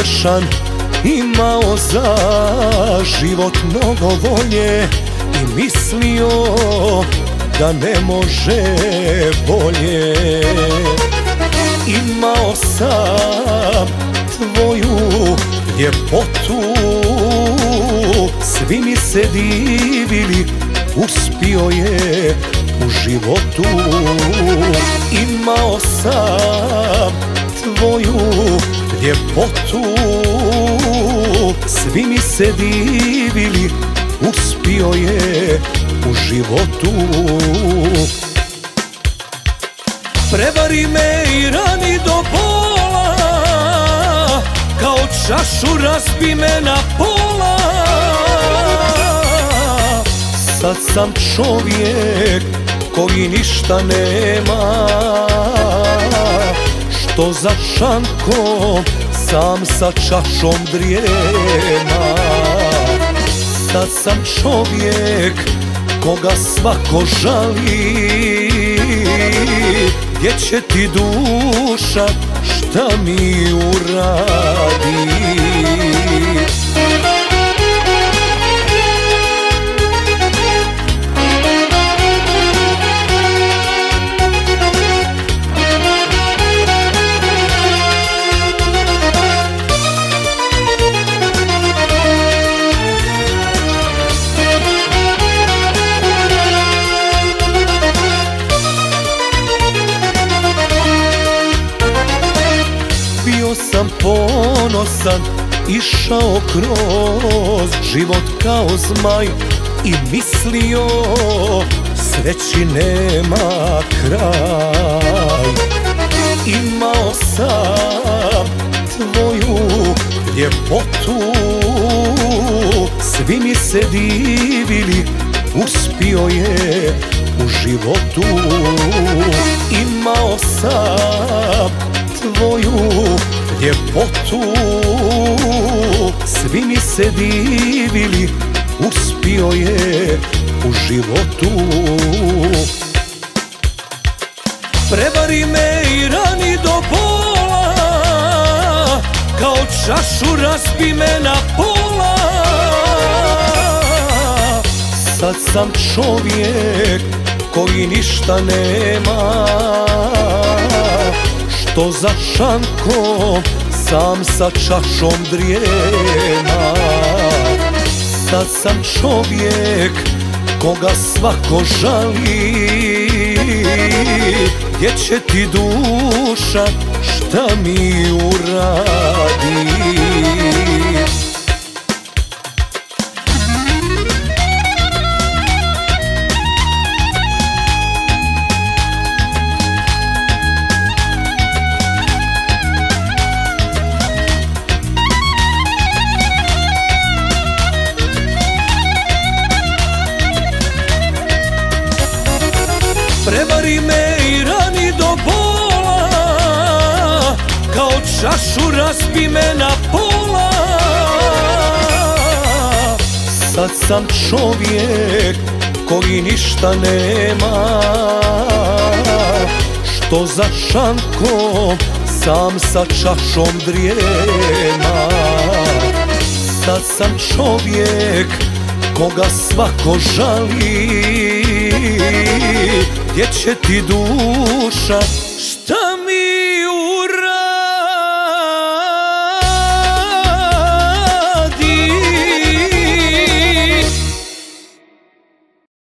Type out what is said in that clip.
uspješan, imao za život mnogo volje i mislio da ne može bolje. Imao sam tvoju ljepotu, svi mi se divili, uspio je u životu. Imao sam tvoju ljepotu, svi mi se divili, uspio je u životu. Prevari me i rani do bola, kao čašu razbi me na pola. Sad sam čovjek koji ništa nema, što za šankom sam sa čašom drijema. Sad sam čovjek koga svako žali, gdje će ti duša, šta mi uradi. Bio sam ponosan, išao kroz život kao zmaj i mislio sreći nema kraj. Imao sam tvoju ljepotu, svi mi se divili, uspio je u životu. Imao sam tvoju ljepotu, svi mi se divili, uspio je u životu. Prevari me i rani do bola, kao čašu razbi me na pola. Sad sam čovjek koji ništa nema, što za šankom sam sa čašom drijema. Sad sam čovjek koga svako žali, gdje će ti duša, šta mi uradi. Prevari me i rani do bola, kao čašu razbi me na pola. Sad sam čovjek koji ništa nema, što za šankom sam sa čašom drijema. Sad sam čovjek koga svako žali, gdje će ti duša,